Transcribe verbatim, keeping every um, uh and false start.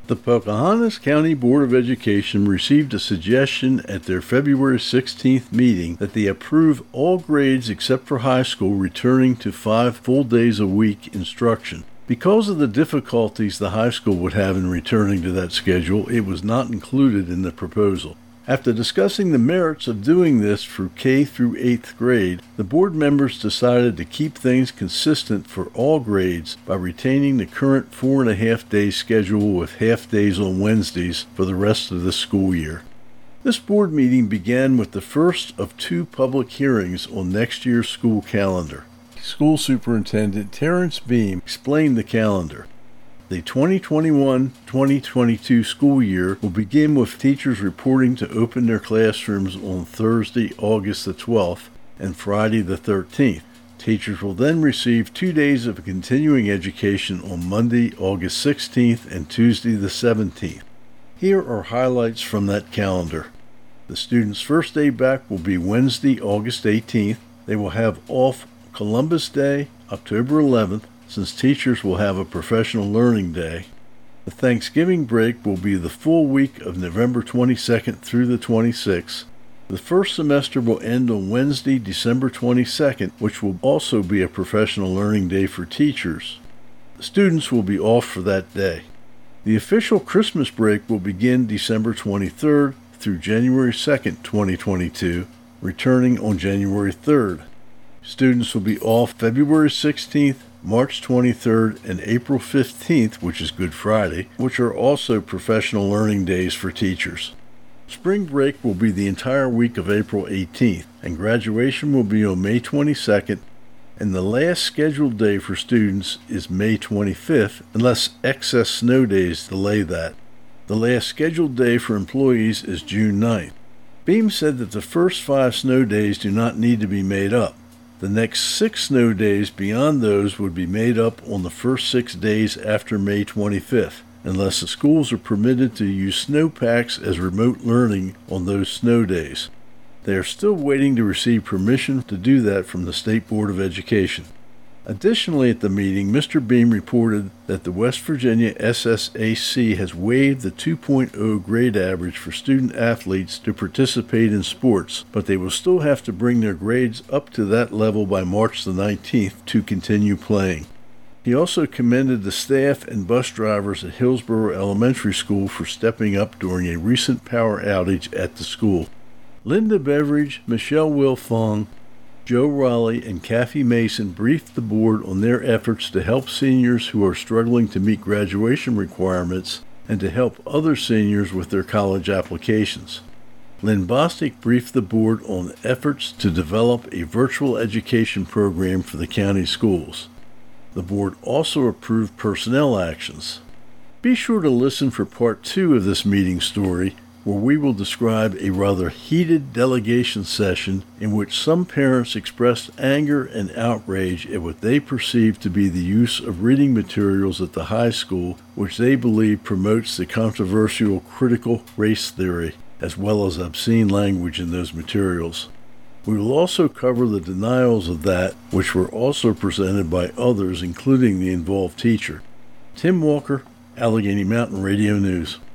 The Pocahontas County Board of Education received a suggestion at their February sixteenth meeting that they approve all grades except for high school returning to five full days a week instruction. Because of the difficulties the high school would have in returning to that schedule, it was not included in the proposal. After discussing the merits of doing this for K through eighth grade, the board members decided to keep things consistent for all grades by retaining the current four and a half day schedule with half days on Wednesdays for the rest of the school year. This board meeting began with the first of two public hearings on next year's school calendar. School Superintendent Terrence Beam explained the calendar. The twenty twenty-one twenty twenty-two school year will begin with teachers reporting to open their classrooms on Thursday, August the twelfth, and Friday the thirteenth. Teachers will then receive two days of continuing education on Monday, August sixteenth, and Tuesday the seventeenth. Here are highlights from that calendar. The students' first day back will be Wednesday, August eighteenth. They will have off Columbus Day, October eleventh, since teachers will have a professional learning day. The Thanksgiving break will be the full week of November twenty-second through the twenty-sixth. The first semester will end on Wednesday, December twenty-second, which will also be a professional learning day for teachers. The students will be off for that day. The official Christmas break will begin December twenty-third through January second, twenty twenty-two, returning on January third. Students will be off February sixteenth, March twenty-third, and April fifteenth, which is Good Friday, which are also professional learning days for teachers. Spring break will be the entire week of April eighteenth, and graduation will be on May twenty-second, and the last scheduled day for students is May twenty-fifth, unless excess snow days delay that. The last scheduled day for employees is June ninth. Beam said that the first five snow days do not need to be made up. The next six snow days beyond those would be made up on the first six days after May twenty-fifth, unless the schools are permitted to use snowpacks as remote learning on those snow days. They are still waiting to receive permission to do that from the State Board of Education. Additionally, at the meeting, Mister Beam reported that the West Virginia S S A C has waived the two point oh grade average for student athletes to participate in sports, but they will still have to bring their grades up to that level by March the nineteenth to continue playing. He also commended the staff and bus drivers at Hillsborough Elementary School for stepping up during a recent power outage at the school. Linda Beveridge, Michelle Wilfong, Joe Raleigh, and Kathy Mason briefed the board on their efforts to help seniors who are struggling to meet graduation requirements and to help other seniors with their college applications. Lynn Bostic briefed the board on efforts to develop a virtual education program for the county schools. The board also approved personnel actions. Be sure to listen for part two of this meeting story, where we will describe a rather heated delegation session in which some parents expressed anger and outrage at what they perceive to be the use of reading materials at the high school, which they believe promotes the controversial critical race theory, as well as obscene language in those materials. We will also cover the denials of that, which were also presented by others, including the involved teacher. Tim Walker, Allegheny Mountain Radio News.